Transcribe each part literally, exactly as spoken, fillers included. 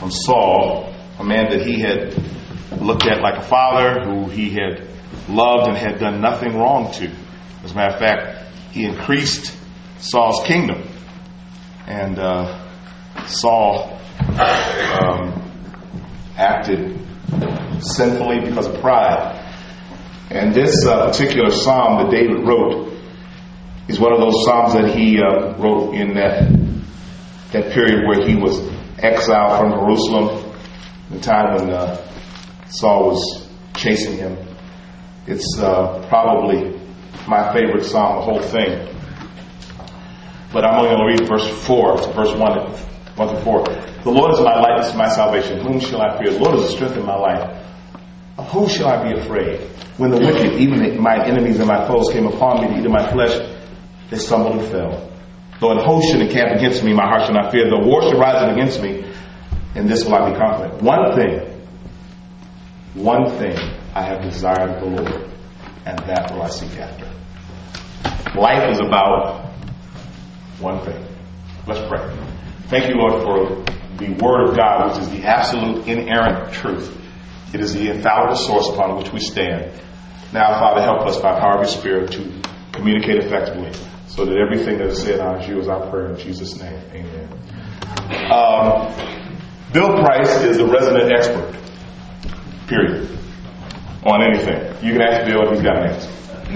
from Saul, a man that he had looked at like a father, who he had loved and had done nothing wrong to. As a matter of fact, he increased Saul's kingdom. And uh, Saul um, acted sinfully because of pride. And this uh, particular psalm that David wrote is one of those psalms that he uh, wrote in that that period where he was exiled from Jerusalem, the time when uh, Saul was chasing him. It's uh, probably my favorite psalm, the whole thing. But I'm only going to read verse four, verse one, one through four. The Lord is my light, this is my salvation. Whom shall I fear? The Lord is the strength of my life. Of whom shall I be afraid? When the wicked, even my enemies and my foes, came upon me to eat of my flesh, they stumbled and fell. Though an host should encamp against me, my heart shall not fear. Though war should rise against me, in this will I be confident. One thing, one thing I have desired of the Lord, and that will I seek after. Life is about one thing. Let's pray. Thank you, Lord, for the Word of God, which is the absolute inerrant truth. It is the infallible source upon which we stand. Now, Father, help us by the power of your Spirit to communicate effectively so that everything that is said honors you is our prayer in Jesus' name. Amen. Um, Bill Price is the resident expert, period, on anything. You can ask Bill if he's got an answer.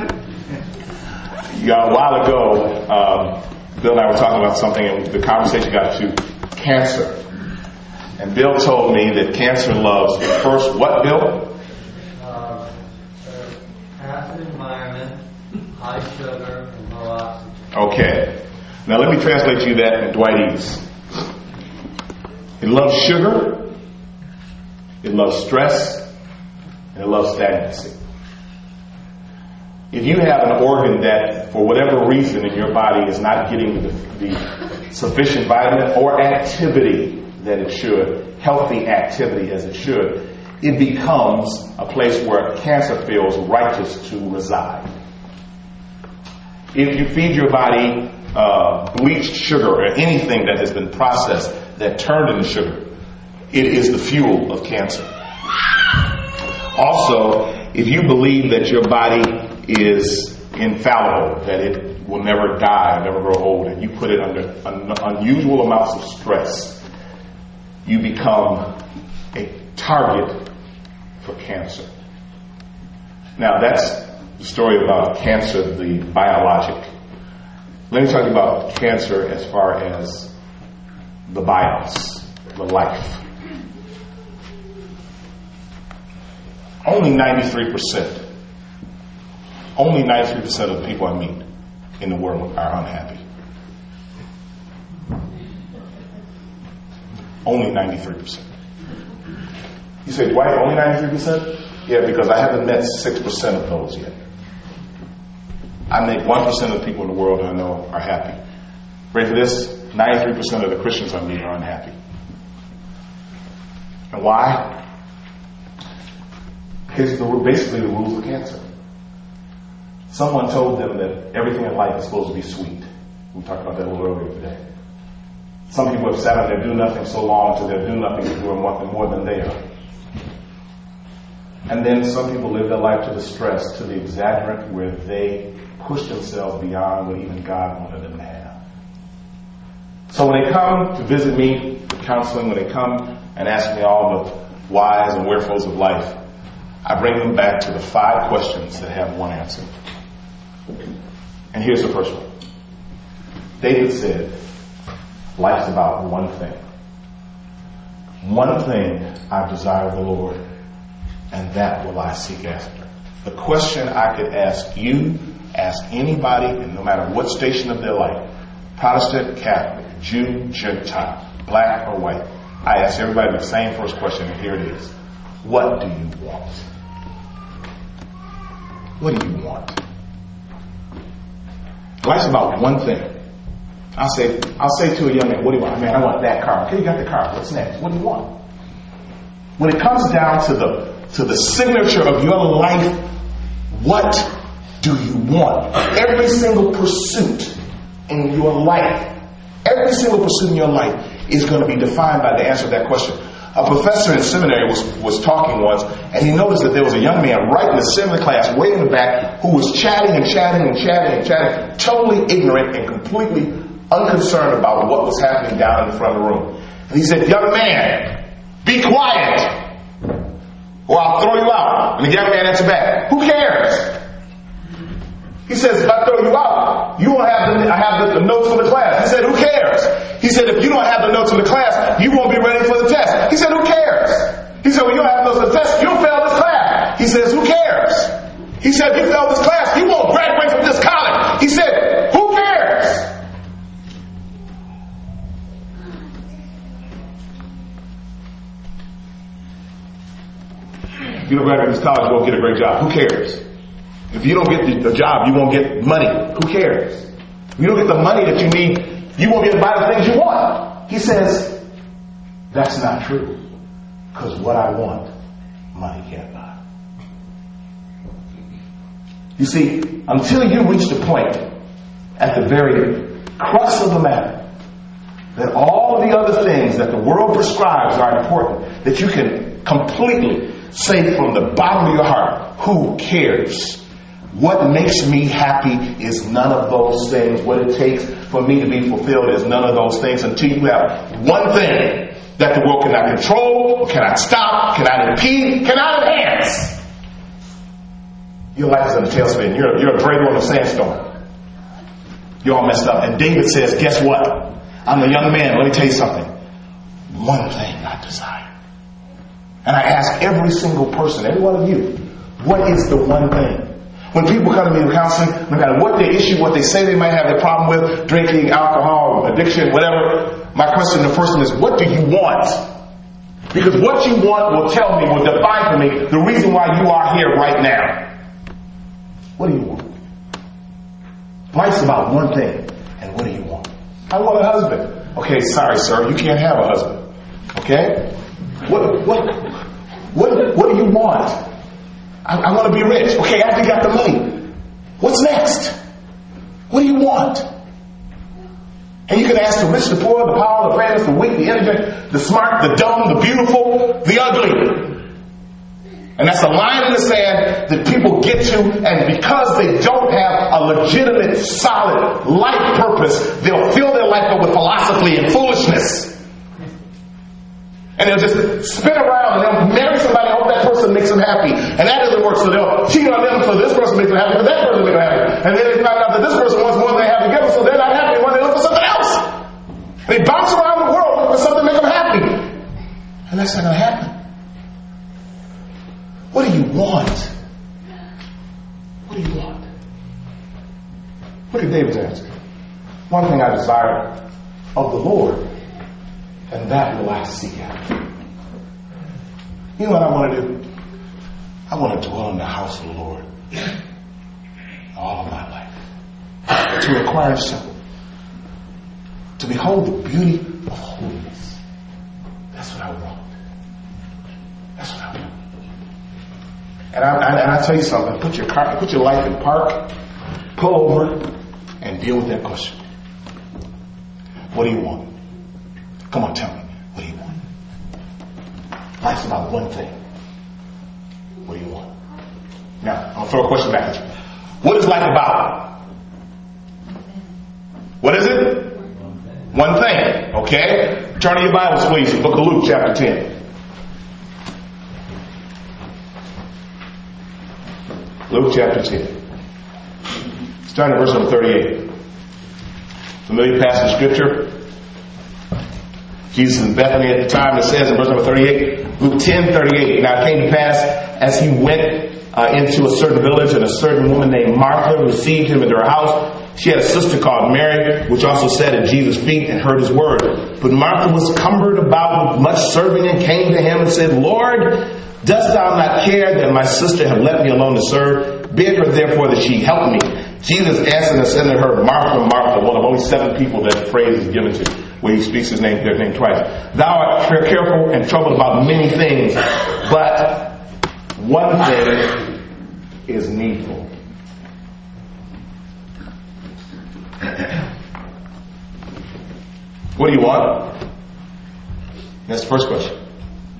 Yeah, a while ago, um, Bill and I were talking about something, and the conversation got to cancer. And Bill told me that cancer loves first what, Bill? Uh, acid environment, high sugar, and low oxygen. Okay. Now let me translate you that in Dwightese. It loves sugar, it loves stress, and it loves stagnancy. If you have an organ that, for whatever reason in your body, is not getting the, the sufficient vitamin or activity that it should, healthy activity as it should, it becomes a place where cancer feels righteous to reside. If you feed your body uh, bleached sugar or anything that has been processed that turned into sugar, it is the fuel of cancer. Also, if you believe that your body is infallible, that it will never die, never grow old, and you put it under un- unusual amounts of stress, you become a target for cancer. Now, that's the story about cancer, the biologic. Let me talk about cancer as far as the bios, the life. Only ninety-three percent, only ninety-three percent of the people I meet in the world are unhappy. Only ninety-three percent. You say, Dwight, only ninety-three percent? Yeah, because I haven't met six percent of those yet. I make one percent of the people in the world that I know are happy. Ready for this? ninety-three percent of the Christians I meet are unhappy. And why? Here's the, basically the rules of cancer. Someone told them that everything in life is supposed to be sweet. We talked about that a little earlier today. Some people have sat on their do-nothing so long until their do-nothing is doing more, more than they are. And then some people live their life to the stress, to the exaggerant, where they push themselves beyond what even God wanted them to have. So when they come to visit me for counseling, when they come and ask me all the whys and wherefores of life, I bring them back to the five questions that have one answer. And here's the first one. David said, life's about one thing. One thing I desire of the Lord, and that will I seek after. The question I could ask you, ask anybody, and no matter what station of their life, Protestant, Catholic, Jew, Gentile, black or white, I ask everybody the same first question, and here it is. What do you want? What do you want? Life's about one thing. I'll say, I'll say to a young man, what do you want? Man, I want that car. Okay, you got the car. What's next? What do you want? When it comes down to the to the signature of your life, what do you want? Every single pursuit in your life, every single pursuit in your life is going to be defined by the answer to that question. A professor in seminary was, was talking once, and he noticed that there was a young man right in the center of the class, way in the back, who was chatting and chatting and chatting and chatting, totally ignorant and completely unconcerned about what was happening down in the front of the room. And he said, "Young man, be quiet, or I'll throw you out." And the young man answered back, "Who cares?" He says, "If I throw you out, you won't have the, I have the, the notes for the class." He said, "Who cares?" He said, "If you don't have the notes for the class, you won't be ready for the test." He said, "Who cares?" He said, "Well, you don't have notes for the test, you'll fail this class." He says, "Who cares?" He said, "If you fail this class, you won't graduate from this college." He said, "Who cares?" If you don't graduate this college, you won't get a great job. Who cares? If you don't get the, the job, you won't get money. Who cares? If you don't get the money that you need, you won't be able to buy the things you want. He says, that's not true. Because what I want, money can't buy. You see, until you reach the point at the very crux of the matter that all of the other things that the world prescribes are important, that you can completely say from the bottom of your heart, who cares? What makes me happy is none of those things. What it takes for me to be fulfilled is none of those things, until you have one thing that the world cannot control, cannot stop, cannot impede, cannot enhance. Your life is in a tailspin. You're, you're a dreidel in a sandstorm. You're all messed up. And David says, guess what? I'm a young man. Let me tell you something. One thing I desire. And I ask every single person, every one of you, what is the one thing? When people come to me with counseling, no matter what their issue, what they say they might have a problem with, drinking, alcohol, addiction, whatever, my question to the person is, what do you want? Because what you want will tell me, will define for me the reason why you are here right now. What do you want? Life's about one thing. And what do you want? I want a husband. Okay, sorry, sir, you can't have a husband. Okay? What, what, what, what do you want? I, I want to be rich. Okay, after you got the money, what's next? What do you want? And you can ask the rich, the poor, the power, the famous, the weak, the indigent, the smart, the dumb, the beautiful, the ugly. And that's a line in the sand that people get to, and because they don't have a legitimate, solid life purpose, they'll fill their life up with philosophy and foolishness. And they'll just spin around and they'll marry somebody and hope that person makes them happy. And that doesn't work, so they'll cheat on them so this person makes them happy, but that person makes them happy. And then they find out that this person wants more than they have together, so they're not happy when they look for something else. And they bounce around the world looking for something to make them happy. And that's not going to happen. What do you want? What do you want? Look at David's answer. One thing I desire of the Lord, and that will I seek after. You know what I want to do? I want to dwell in the house of the Lord all of my life. To acquire simple. To behold the beauty of holiness. That's what I want. That's what I want. And I, I, and I tell you something. Put your car, put your life in park, pull over, and deal with that question. What do you want? Come on, tell me. What do you want? Life's about one thing. What do you want? Now, I'm going to throw a question back at you. What is life about? What is it? One thing. Okay? Turn to your Bibles, please, to the book of Luke, chapter ten. Luke, chapter ten. Starting at verse number thirty-eight. Familiar passage of scripture. Jesus in Bethany at the time, it says in verse number thirty-eight, Luke ten, thirty-eight. Now it came to pass as he went uh, into a certain village, and a certain woman named Martha received him into her house. She had a sister called Mary, which also sat at Jesus' feet and heard his word. But Martha was cumbered about with much serving, and came to him and said, Lord, dost thou not care that my sister have left me alone to serve? Bid her therefore that she help me. Jesus answered and said to her, Martha, Martha, one of only seven people that phrase is given to, where he speaks his name, their name twice. Thou art careful and troubled about many things, but one thing is needful. What do you want? That's the first question.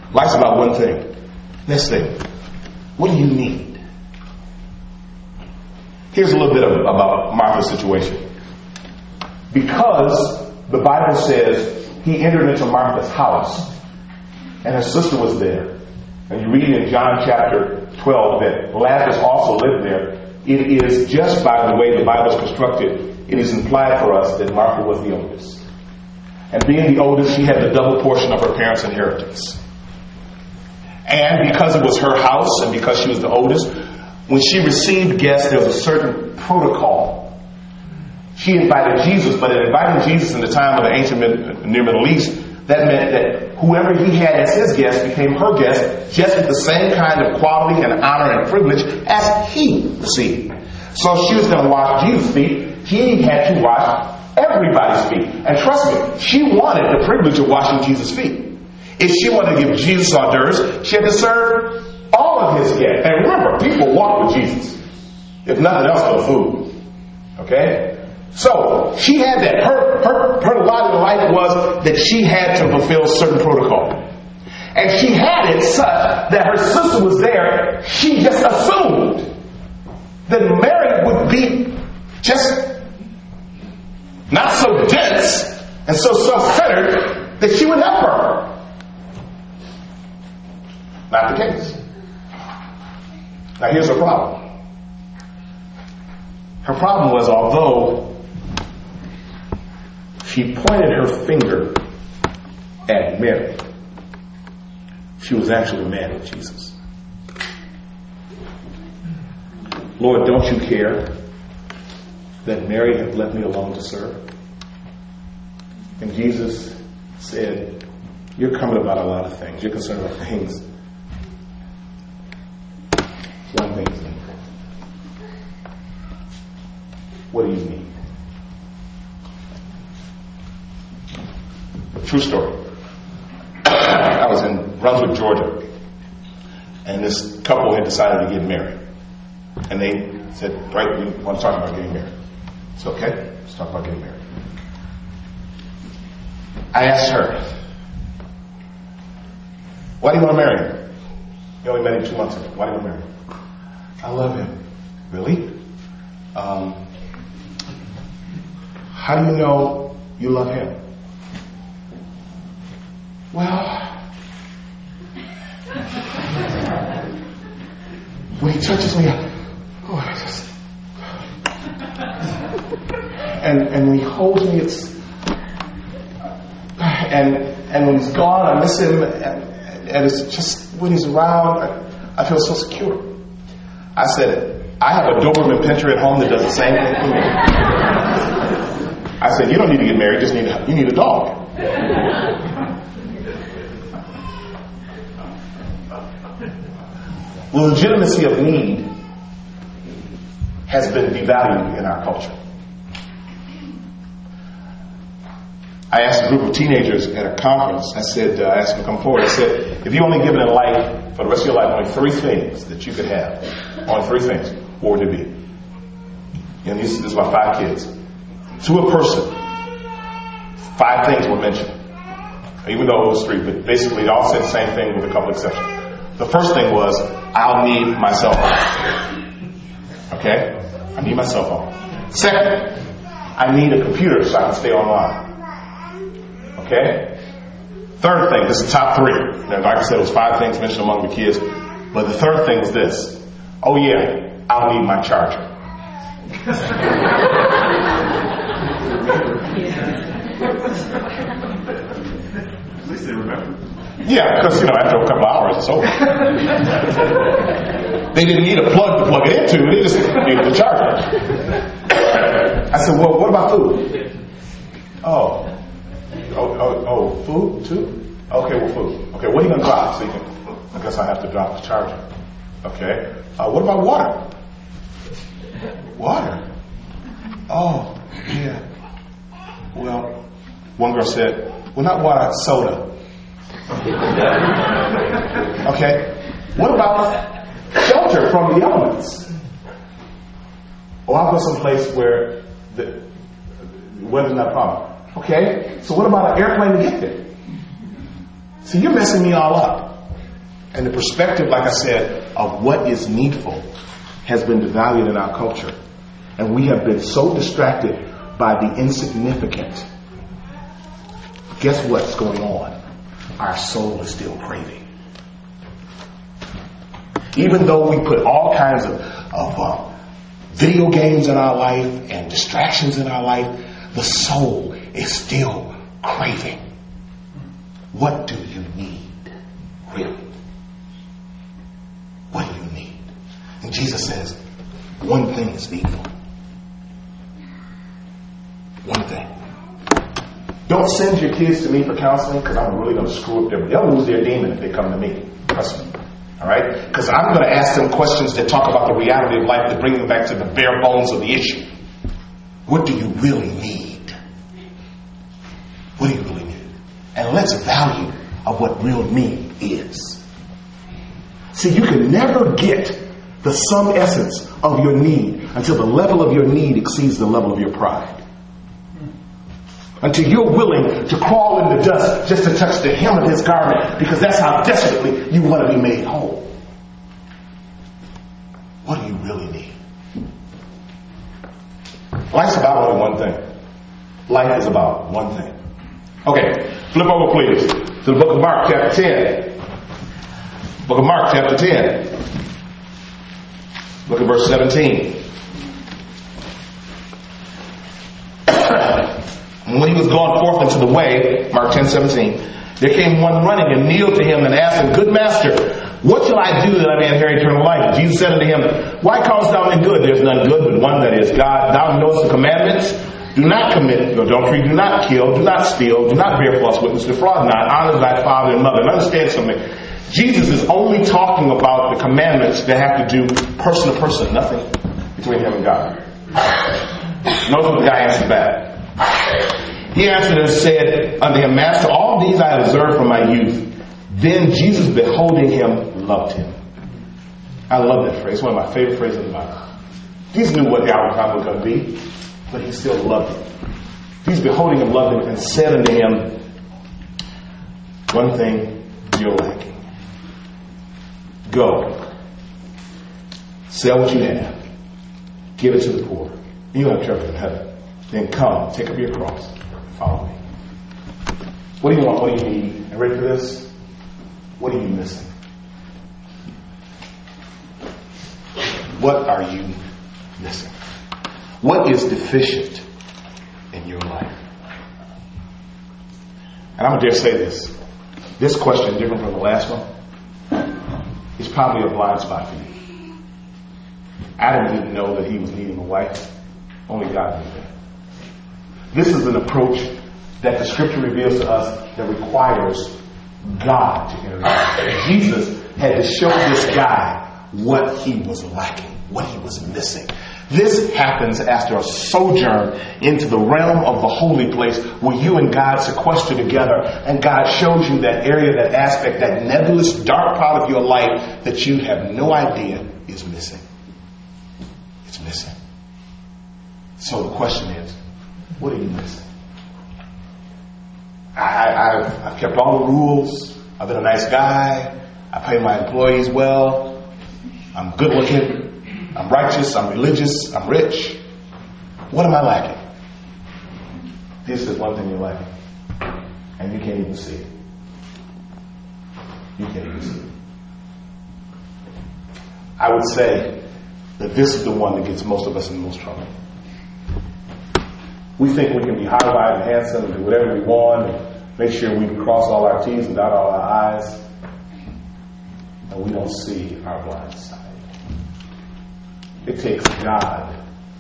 Life's about one thing. Next thing. What do you need? Here's a little bit of, about Martha's situation. Because the Bible says he entered into Martha's house and her sister was there. And you read in John chapter twelve that Lazarus also lived there. It is just by the way the Bible is constructed, it is implied for us that Martha was the oldest. And being the oldest, she had the double portion of her parents' inheritance. And because it was her house and because she was the oldest, when she received guests, there was a certain protocol. She invited Jesus, but in inviting Jesus in the time of the ancient Near Middle East, that meant that whoever he had as his guest became her guest, just with the same kind of quality and honor and privilege as he received. So if she was going to wash Jesus' feet, he had to wash everybody's feet. And trust me, she wanted the privilege of washing Jesus' feet. If she wanted to give Jesus hors d'oeuvres, she had to serve all of his guests. And remember, people walk with Jesus. If nothing else, for food. Okay? So, she had that. Her, her, her lot in life was that she had to fulfill certain protocol. And she had it such that her sister was there. She just assumed that Mary would be just not so dense and so self-centered that she would help her. Not the case. Now here's her problem. Her problem was, although she pointed her finger at Mary, she was actually mad at Jesus. Lord, don't you care that Mary had left me alone to serve? And Jesus said, you're coming about a lot of things. You're concerned about things. One thing is needed. What do you need? True story. I was in Brunswick, Georgia, and this couple had decided to get married. And they said, right, we want to talk about getting married. It's okay, let's talk about getting married. I asked her, why do you want to marry him? You only met him two months ago. Why do you want to marry him? I love him. Really? Um, how do you know you love him? Well, when he touches me, I, oh, I just, and and when he holds me, it's, and and when he's gone, I miss him, and, and it's just when he's around, I, I feel so secure. I said, I have a Doberman Pinscher at home that does the same thing for me. I said, you don't need to get married, just need a, you need a dog. The legitimacy of need has been devalued in our culture. I asked a group of teenagers at a conference, I said, uh, I asked them to come forward, I said, if you only given in life, for the rest of your life, only three things that you could have, only three things, what would it be? And this, this is about five kids. To a person, five things were mentioned. Even though it was three, but basically they all said the same thing with a couple exceptions. The first thing was, I'll need my cell phone. Okay? I need my cell phone. Second, I need a computer so I can stay online. Okay? Third thing, this is top three. Now, like I said, it was five things mentioned among the kids. But the third thing was this. Oh yeah, I'll need my charger. At least they remember. Yeah, because, you know, after a couple of hours, it's over. They didn't need a plug to plug it into. They just needed the charger. I said, well, what about food? Oh. Oh, oh, oh, food too? Okay, well, food. Okay, what are you going to drop? So you can, I guess I have to drop the charger. Okay. Uh, what about water? Water? Oh, yeah. Well, one girl said, well, not water, soda. Okay. What about shelter from the elements? Oh, I'll go someplace where the weather's not a problem. Okay. So what about an airplane to get there? See, you're messing me all up. And the perspective, like I said, of what is needful has been devalued in our culture. And we have been so distracted by the insignificant. Guess what's going on? Our soul is still craving. Even though we put all kinds of, of uh, video games in our life and distractions in our life, the soul is still craving. What do you need, really? What do you need? And Jesus says, one thing is needful. One thing. Don't send your kids to me for counseling, because I'm really going to screw up their... They'll lose their demon if they come to me. Trust me. All right? Because I'm going to ask them questions that talk about the reality of life, that bring them back to the bare bones of the issue. What do you really need? What do you really need? And let's value of what real need is. See, you can never get the sum essence of your need until the level of your need exceeds the level of your pride. Until you're willing to crawl in the dust just to touch the hem of his garment, because that's how desperately you want to be made whole. What do you really need? Life's about only one thing. Life is about one thing. Okay, flip over please to the book of Mark chapter ten. Book of Mark chapter ten. Look at verse seventeen. And when he was gone forth into the way, Mark ten seventeen, there came one running and kneeled to him and asked him, Good master, what shall I do that I may inherit eternal life? And Jesus said unto him, Why callest thou me good? There is none good but one, that is God. Thou knowest the commandments. Do not commit adultery. Do not kill. Do not steal. Do not bear false witness. Defraud not. Honor thy father and mother. And understand something. Jesus is only talking about the commandments that have to do person to person. Nothing between him and God. Notice what the guy answered back. He answered and said unto him, Master, all these I have observed from my youth. Then Jesus, beholding him, loved him. I love that phrase. It's one of my favorite phrases in the Bible. Jesus knew what the outcome was going to be, but he still loved him. Jesus, beholding him, loved him, and said unto him, One thing you're lacking. Go. Sell what you have. Give it to the poor. You'll have treasure in heaven. Then come, take up your cross, and follow me. What do you want? What do you need? And ready for this? What are you missing? What are you missing? What is deficient in your life? And I'm going to dare say this. This question, different from the last one, is probably a blind spot for you. Adam didn't know that he was needing a wife. Only God knew that. This is an approach that the scripture reveals to us that requires God to intervene. Jesus had to show this guy what he was lacking, what he was missing. This happens after a sojourn into the realm of the holy place where you and God sequester together, and God shows you that area, that aspect, that nebulous, dark part of your life that you have no idea is missing. It's missing. So the question is, what are you missing? I, I've, I've kept all the rules. I've been a nice guy. I pay my employees well. I'm good looking. I'm righteous. I'm religious. I'm rich. What am I lacking? This is one thing you're lacking. And you can't even see it. You can't even see it. I would say that this is the one that gets most of us in the most trouble. We think we can be high-five and handsome and do whatever we want and make sure we can cross all our T's and dot all our I's. And we don't see our blind side. It takes God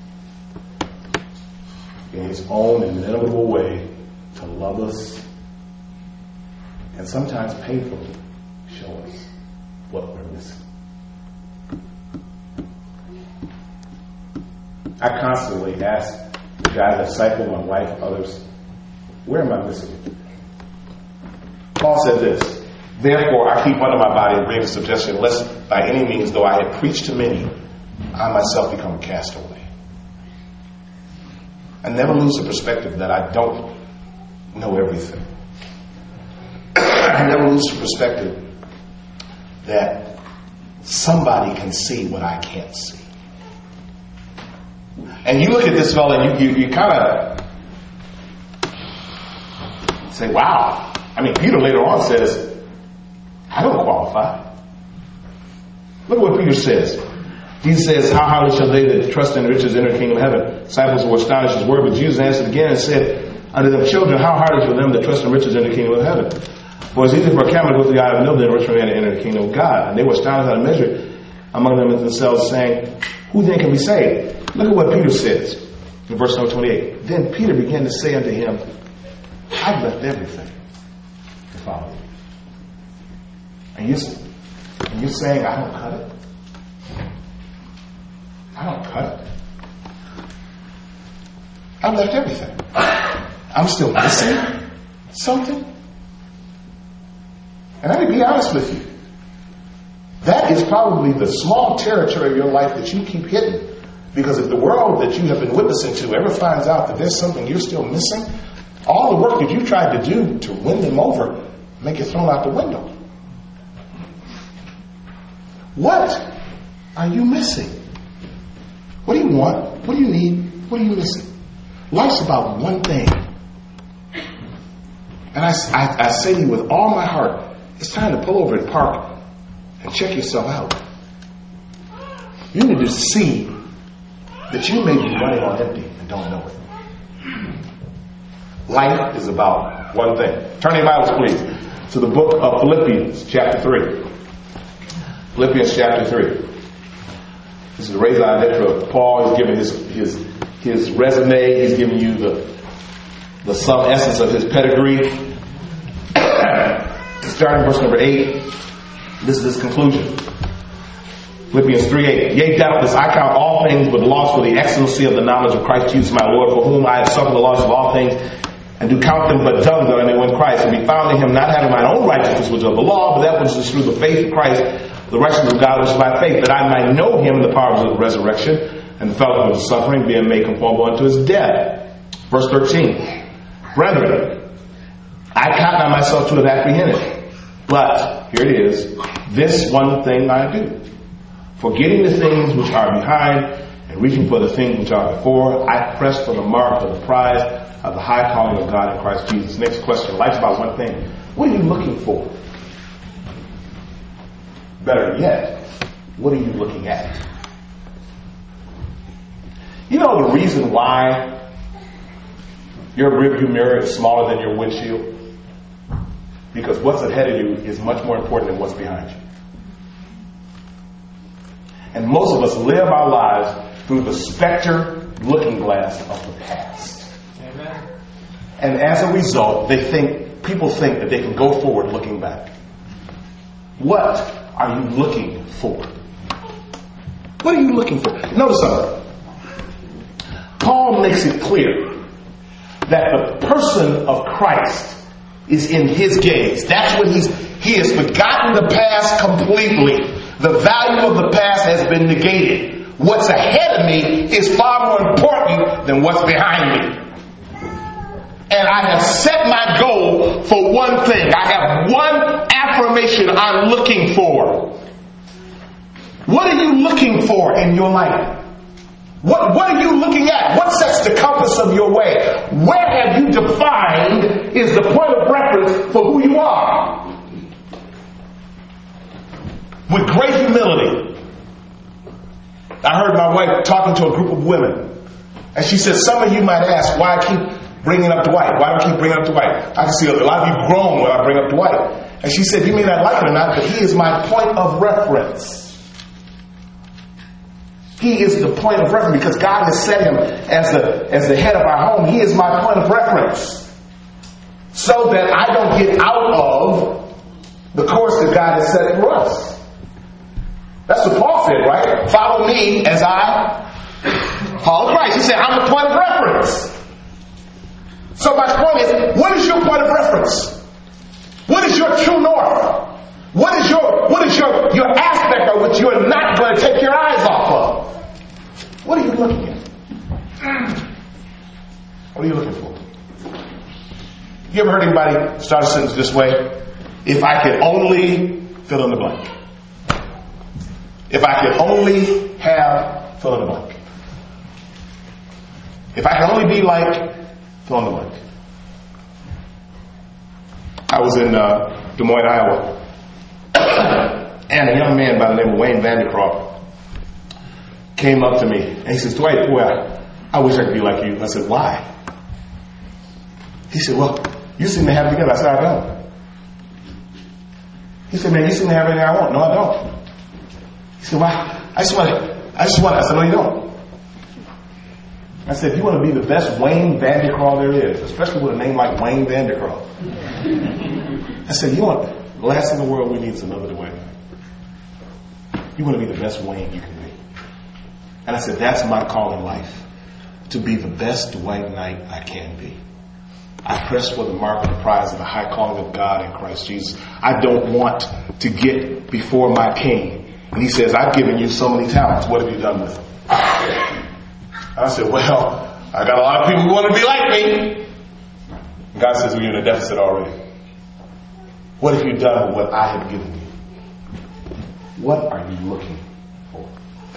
in his own inimitable way to love us and sometimes painfully show us what we're missing. I constantly ask the guys I disciple, my wife, others, where am I missing it? Paul said this, Therefore I keep under my body and bring the suggestion, lest by any means, though I had preached to many, I myself become a castaway. I never lose the perspective that I don't know everything. I never lose the perspective that somebody can see what I can't see. And you look at this fellow and you, you, you kind of say, wow. I mean, Peter later on says, I don't qualify. Look at what Peter says. He says, how highly shall they that trust in riches enter the kingdom of heaven? Disciples were astonished at his word, but Jesus answered again and said unto them, children, how hard is for them that trust in riches enter the kingdom of heaven? For it's easy for a camel to go through the eye of a needle than a rich man to enter the kingdom of God. And they were astonished out of measure among them themselves, saying, who then can be saved? Look at what Peter says in verse number twenty-eight. Then Peter began to say unto him, I've left everything to follow you. And you're, and you're saying, I don't cut it? I don't cut it. I've left everything. I'm still missing something. And let me be honest with you. That is probably the small territory of your life that you keep hitting. Because if the world that you have been witnessing to ever finds out that there's something you're still missing, all the work that you tried to do to win them over may get thrown out the window. What are you missing? What do you want? What do you need? What are you missing? Life's about one thing. And I, I, I say to you with all my heart, it's time to pull over and park and check yourself out. You need to see that you may be running on empty and don't know it. Life is about one thing. Turn your Bibles, please, to the book of Philippians, chapter three. Philippians, chapter three. This is the raison d'etre of Paul. He's giving his his his resume. He's giving you the the some essence of his pedigree. Starting verse number eight. This is his conclusion. Philippians three eight. Yea, doubtless I count all things but loss for the excellency of the knowledge of Christ Jesus my Lord, for whom I have suffered the loss of all things, and do count them but dung that I may win Christ, and be found in him, not having my own righteousness which is of the law, but that which is through the faith of Christ, the righteousness of God which is by faith, that I might know him, the power of his resurrection, and the fellowship of his suffering, being made conformable unto his death. Verse thirteen. Brethren, I count not myself to have apprehended, but, here it is, this one thing I do. Forgetting the things which are behind and reaching for the things which are before, I press for the mark of the prize of the high calling of God in Christ Jesus. Next question. Life's about one thing. What are you looking for? Better yet, what are you looking at? You know the reason why your rearview mirror is smaller than your windshield? Because what's ahead of you is much more important than what's behind you. And most of us live our lives through the specter looking glass of the past. Amen. And as a result, they think people think that they can go forward looking back. What are you looking for? What are you looking for? Notice something. Paul makes it clear that the person of Christ is in his gaze. That's what he's he has forgotten the past completely. The value of the past has been negated. What's ahead of me is far more important than what's behind me. And I have set my goal for one thing. I have one affirmation I'm looking for. What are you looking for in your life? What, what are you looking at? What sets the compass of your way? Where have you defined is the point of reference for who you are? With great humility, I heard my wife talking to a group of women. And she said, some of you might ask why I keep bringing up Dwight. Why do I keep bringing up Dwight? I can see a lot of you groan when I bring up Dwight. And she said, you may not like it or not, but he is my point of reference. He is the point of reference because God has set him as the, as the head of our home. He is my point of reference. So that I don't get out of the course that God has set for us. That's what Paul said, right? Follow me as I follow Christ. He said, I'm the point of reference. So my point is, what is your point of reference? What is your true north? What is your what is your, your aspect of which you're not going to take your eyes off of? What are you looking at? What are you looking for? You ever heard anybody start a sentence this way? If I could only fill in the blank. If I could only have fill in the blank. If I could only be like fill in the blank. I was in uh, Des Moines, Iowa, and a young man by the name of Wayne Vandercroft came up to me and he says, "Dwight, boy, I, I wish I could be like you." I said, "Why?" He said, "Well, you seem to have it together." I said, "I don't." He said, "Man, you seem to have everything I want." "No, I don't." He said, "Why? I just want to, I just want to." I said, "No, you don't." I said, "You want to be the best Wayne Vandercroft there is, especially with a name like Wayne Vandercroft." I said, "You want the last in the world we need is another Dwayne. You want to be the best Wayne you can be." And I said, "That's my call in life, to be the best Dwight Knight I can be. I press for the mark of the prize of the high calling of God in Christ Jesus. I don't want to get before my King. And he says, I've given you so many talents. What have you done with them?" I said, "Well, I got a lot of people who want to be like me." And God says, "Well, you're in a deficit already. What have you done with what I have given you? What are you looking for?"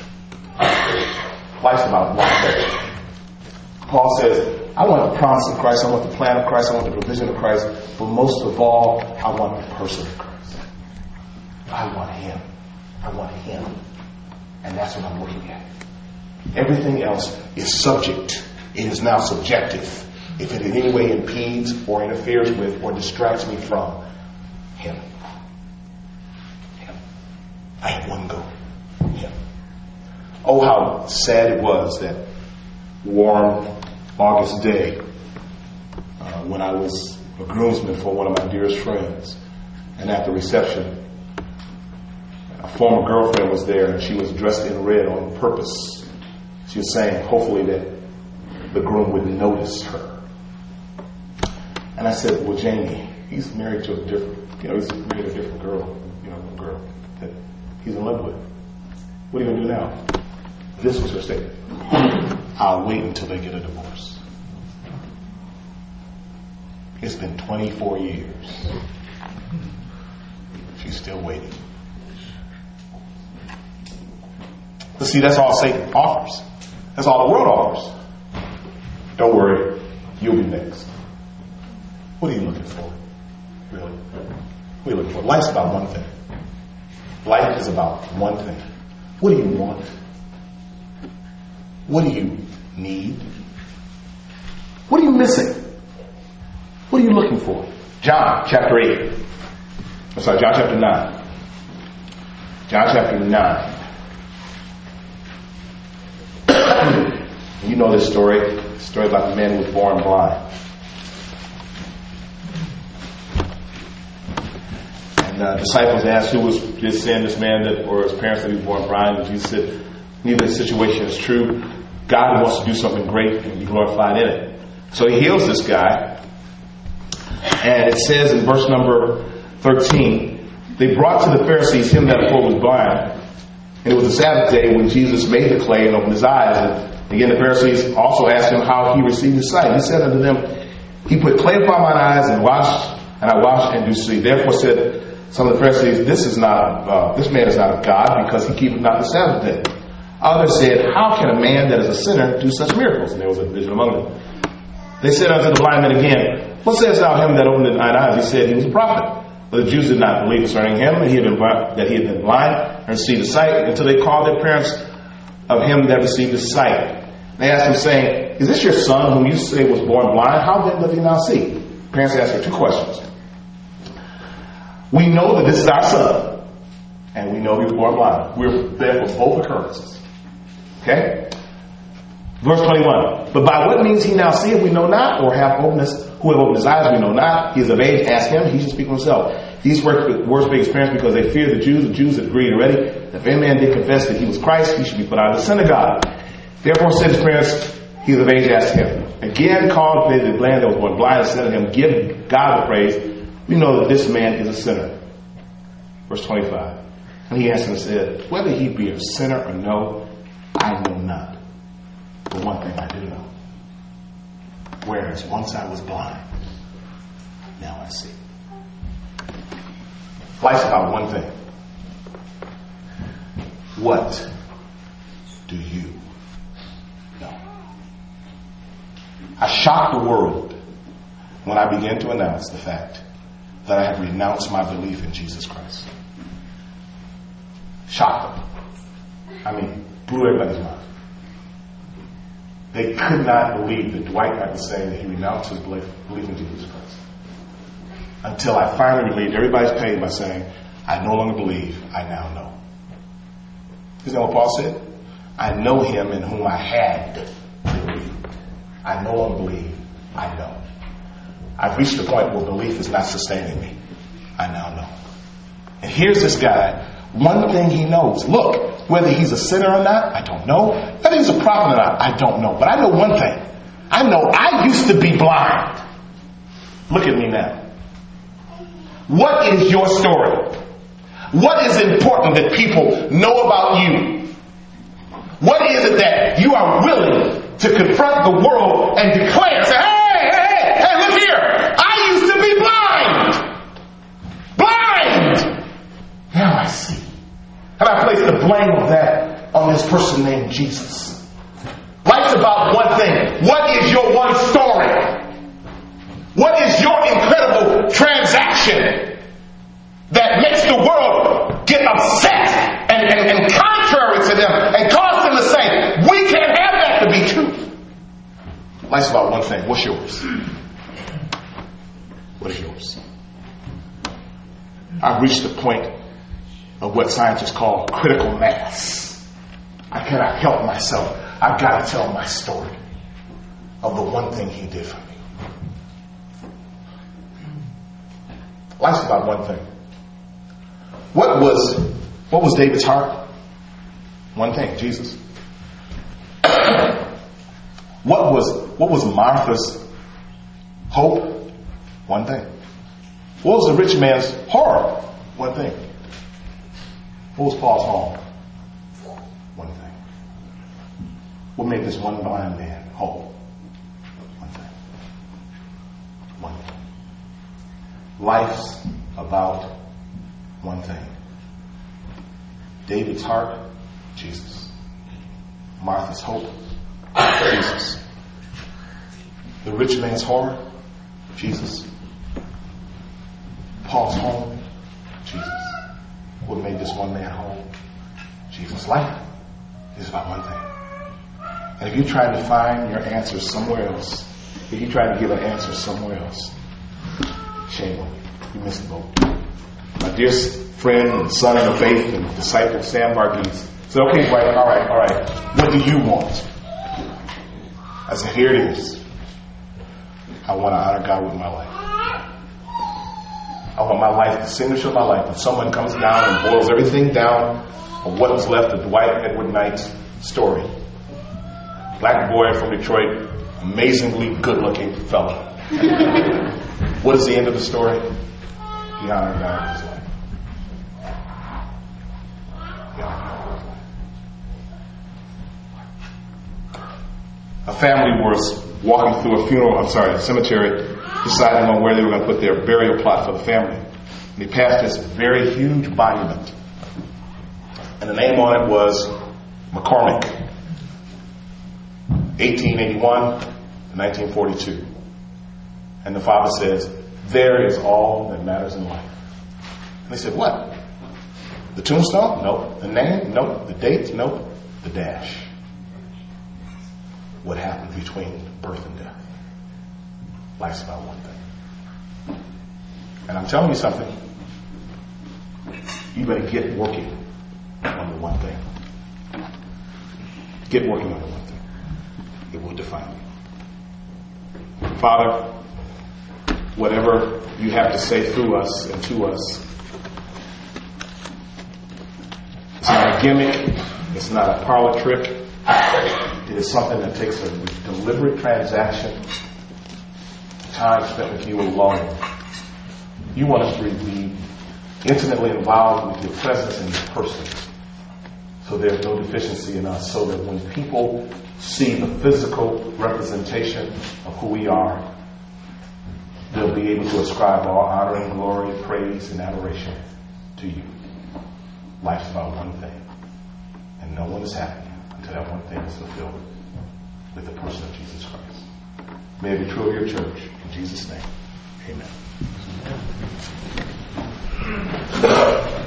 Life's about one thing. Paul says, I want the promise of Christ, I want the plan of Christ, I want the provision of Christ, but most of all, I want the person of Christ. I want Him. I want Him. And that's what I'm looking at. Everything else is subject. It is now subjective. If it in any way impedes or interferes with or distracts me from Him. Him. I have one goal. Him. Oh, how sad it was that warm August day uh, when I was a groomsman for one of my dearest friends. And at the reception, a former girlfriend was there and she was dressed in red on purpose. She was saying, hopefully, that the groom would notice her. And I said, "Well, Jamie, he's married to a different, you know, he's married to a different girl, you know, a girl that he's in love with. What are you going to do now?" This was her statement. "I'll wait until they get a divorce." It's been twenty-four years. She's still waiting. But see, that's all Satan offers. That's all the world offers. Don't worry, you'll be next. What are you looking for? Really? What are you looking for? Life's about one thing. Life is about one thing. What do you want? What do you need? What are you missing? What are you looking for? John chapter eight. I'm sorry, John chapter nine. John chapter nine. You know this story. The story about the man who was born blind. And uh, disciples asked who was his sin, this man that, or his parents that he was born blind. And Jesus said, neither situation is true. God wants to do something great and be glorified in it. So he heals this guy. And it says in verse number thirteen, they brought to the Pharisees him that before was blind. And it was the Sabbath day when Jesus made the clay and opened his eyes. And again, the Pharisees also asked him how he received his sight. He said unto them, he put clay upon mine eyes and washed, and I washed and do see. Therefore said some of the Pharisees, this is not, uh, this man is not of God, because he keepeth not the Sabbath day. Others said, how can a man that is a sinner do such miracles? And there was a division among them. They said unto the blind man again, what sayest thou him that opened thine eyes? He said he was a prophet. But the Jews did not believe concerning him that he had been blind, that he had been blind and received his sight, until they called their parents of him that received his sight. They asked him, saying, is this your son whom you say was born blind? How then doth he now see? Parents asked her two questions. We know that this is our son, and we know he was born blind. We're there for both occurrences. Okay? Verse twenty-one. But by what means he now seeth, we know not, or have opened his, who have opened his eyes, we know not. He is of age, ask him, he should speak for himself. These words spake his parents because they feared the Jews. The Jews had agreed already that if any man did confess that he was Christ, he should be put out of the synagogue. Therefore said his parents, he is of age, ask him. Again called they the land that was born blind, and said to him, give God the praise. We know that this man is a sinner. Verse twenty-five. And he answered and said, whether he be a sinner or no, I know not. But one thing I do know. Whereas once I was blind, now I see. Life's about one thing. What do you know? I shocked the world when I began to announce the fact that I have renounced my belief in Jesus Christ. Shocked them. I mean, blew everybody's mind. They could not believe that Dwight Knight was saying that he renounced his belief, belief in Jesus Christ. Until I finally relieved everybody's pain by saying, I no longer believe, I now know. Isn't that what Paul said? I know him in whom I had believed. I no longer believe, I know. I've reached the point where belief is not sustaining me. I now know. And here's this guy. One thing he knows. Look, whether he's a sinner or not, I don't know. Whether he's a prophet or not, I don't know. But I know one thing. I know I used to be blind. Look at me now. What is your story? What is important that people know about you? What is it that you are willing to confront the world and declare? Say, hey, hey, hey, hey, look here. I used to be blind. Blind. Now I see. And I place the blame of that on this person named Jesus. Life's about one thing. What is your one story? What is your incredible transaction that makes the world get upset and, and, and contrary to them and cause them to say, we can't have that to be true? Life's about one thing. What's yours? What is yours? I've reached the point of what scientists call critical mass. I cannot help myself. I've got to tell my story of the one thing he did for me. Life's about one thing. What was what was David's heart? One thing, Jesus. What was what was Martha's hope? One thing. What was the rich man's horror? One thing. What was Paul's home? One thing. What made this one blind man whole? One thing. One thing. Life's about one thing. David's heart, Jesus. Martha's hope, Jesus. The rich man's horror, Jesus. Paul's home, Jesus. What made this one man whole? Jesus. Life is about one thing. And if you're trying to find your answer somewhere else, if you're trying to give an answer somewhere else, shame on you. You missed the boat. My dear friend and son in the faith and disciple Sam Varghese said, okay, Dwight, all right, all right. What do you want? I said, here it is. I want to honor God with my life. I want my life, the signature of my life, when someone comes down and boils everything down of what was left of Dwight Edward Knight's story. Black boy from Detroit, amazingly good-looking fellow. What is the end of the story? He honored God with his life. He honored God with his life. A family was walking through a funeral, I'm sorry, a cemetery, deciding on where they were going to put their burial plot for the family. And they passed this very huge monument. And the name on it was McCormick. eighteen eighty-one to nineteen forty-two. And the father says, there is all that matters in life. And they said, what? The tombstone? Nope. The name? Nope. The date? Nope. The dash. What happened between birth and death? Life's about one thing. And I'm telling you something. You better get working on the one thing. Get working on the one thing. It will define you. Father, whatever you have to say through us and to us, it's not a gimmick. It's not a parlor trick. It is something that takes a deliberate transaction, time spent with you alone. You want us to be intimately involved with your presence and your person, so there's no deficiency in us, so that when people see the physical representation of who we are, they'll be able to ascribe all honor and glory, praise and adoration to you. Life's about one thing. And no one is happy until that one thing is fulfilled with the person of Jesus Christ. May it be true of your church. In Jesus' name, amen.